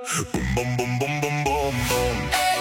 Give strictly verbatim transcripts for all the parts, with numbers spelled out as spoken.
Бум-бум-бум-бум-бум-бум.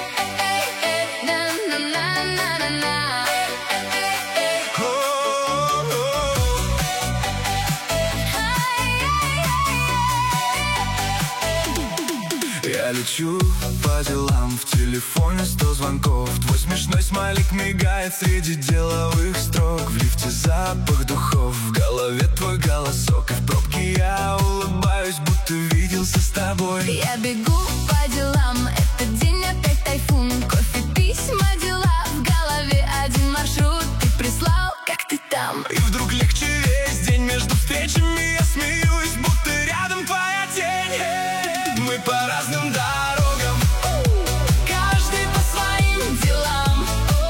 Я лечу по делам, в телефоне сто звонков. Твой смешной смайлик мигает среди деловых строк. В лифте запах духов, в голове твой голосок. И в пробке я улыбаюсь, будто виделся с тобой. Я бегу по делам, этот день опять тайфун. Кофе, письма, дела, в голове один маршрут. Ты прислал, как ты там? И вдруг легче весь день, между встречами я смеюсь, будто рядом твоя тень. Мы по разным дорогам, каждый по своим делам,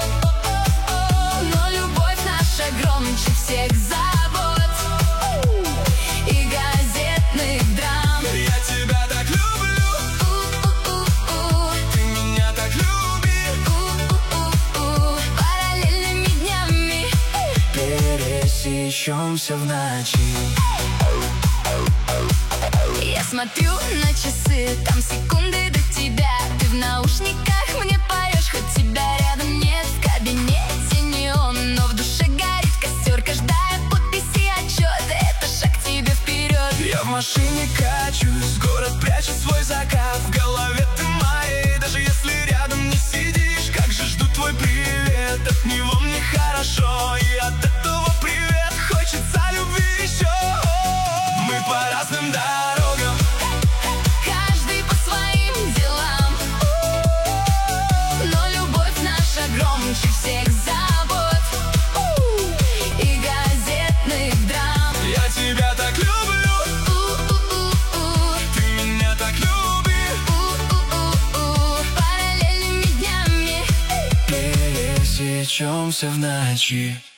но любовь наша громче всех забот и газетных драм. Я тебя так люблю, ты меня так любишь. Параллельными днями пересечемся в ночи. Я смотрю на часы, там секунды до тебя. Ты в наушниках мне поешь, хоть тебя рядом нет. В кабинете неон, но в душе горит костер. Каждая подпись и отчет — это шаг к тебе вперед. Я в машине качусь, город прячет свой закат. В голове ты моей, даже если рядом не сидишь. Как же жду твой привет, от него мне хорошо. И от этого привет хочется любви еще. Мы по разным дорогам, каждый по своим делам, но любовь наша громче всех забот и газетных драм. я тебя так люблю, ты меня так любишь. Параллельными днями Пересечемся в ночи.